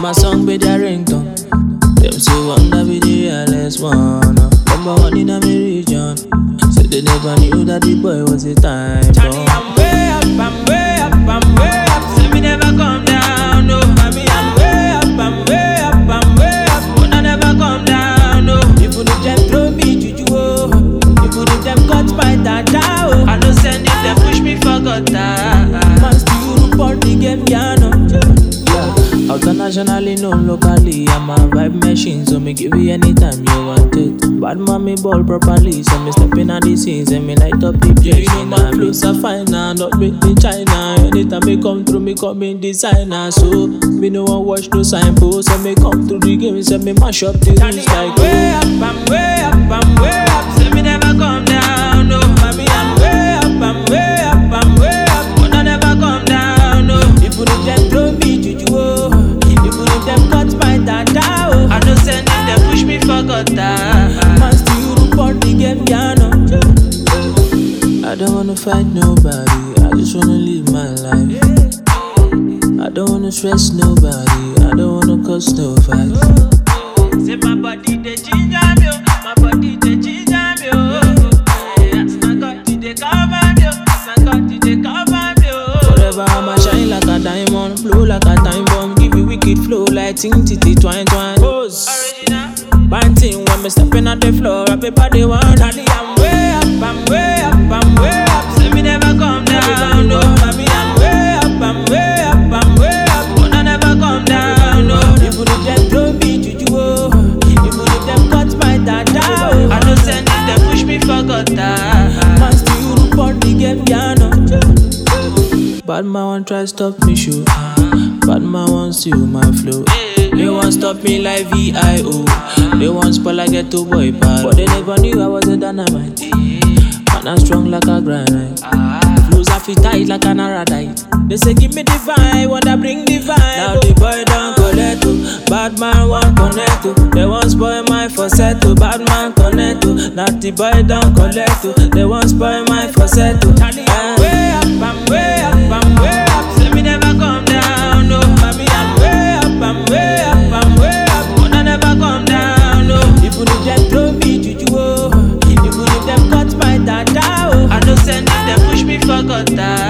my song be their ringtone. Them say one that be the realest one. Number one in my region. Say they never knew that the boy was a time bomb. I'm way up, I'm way up, I'm way up. Say me never come down, no. Mommy, I'm way up, I'm way up, I'm way up. But I never come down, no. Even if them throw me juju, oh. Even if them cut my dada, oh. I no send if them push me for gutter. Man still report the game, yeah, no. Internationally known locally, I'm a vibe machine, so me give you anytime you want it. Bad mommy ball properly, so me step in at the scenes and me light up the place. You know my flows are fine now, not made in China. Anytime me come through, me come in designer. So me no one watch no signpost, so me come through the game, so me mash up the rooms like I'm way up, I'm way up, I'm way up. Say me never come down, no. Mommy, I'm way up, I'm way up, I'm way up. But I never come down, no. Even if them throw me juju, oh. Even if them cut my dada, oh. I no send if them push me for gutter. Man still report the game, yeah, no. I don't wanna fight nobody, I just wanna live my life. I don't wanna stress nobody, I don't wanna cause no fights. Say my body they ginger me, oh. My body they ginger me, oh. That's my God, they cover me, oh. My God, they cover me, oh. Forever I'ma shine like a diamond, blow like a time bomb, give you wicked flow like ting titty twine twine. Pose. Original. Banting when me stepping on the floor, everybody want. Daddy, I'm way up, I'm way up, I'm way up. Say me never come down, no. Mommy, I'm way up, I'm way up, I'm way up. But I never come down, no. Even if them throw me juju, oh. Even if them cut my dada, oh. I no send if them push me for gutter. Man still report the game, yeah, no. Bad man want try stop me show. Bad man want steal my flow. They want stop me like VIO. They want spoil like ghetto boy pal. But they never knew I was a dynamite. Man I'm strong like a granite. Flows I feel tight like an aradite. They say give me the vibe, wanna bring the vibe. Now the boy don't collect to. Bad man want connect to. They want spoil my falsetto. Bad man connect to. Now the boy don't collect to. They want spoil my falsetto. I'm way up, I'm way up, I'm way up. Say me never come down, no. Mommy, I'm way up, I'm way up, I'm way up. But I never come down, no. Even if them throw me juju, oh. Even if them cut my dada, oh. I no send if them push me for gutter.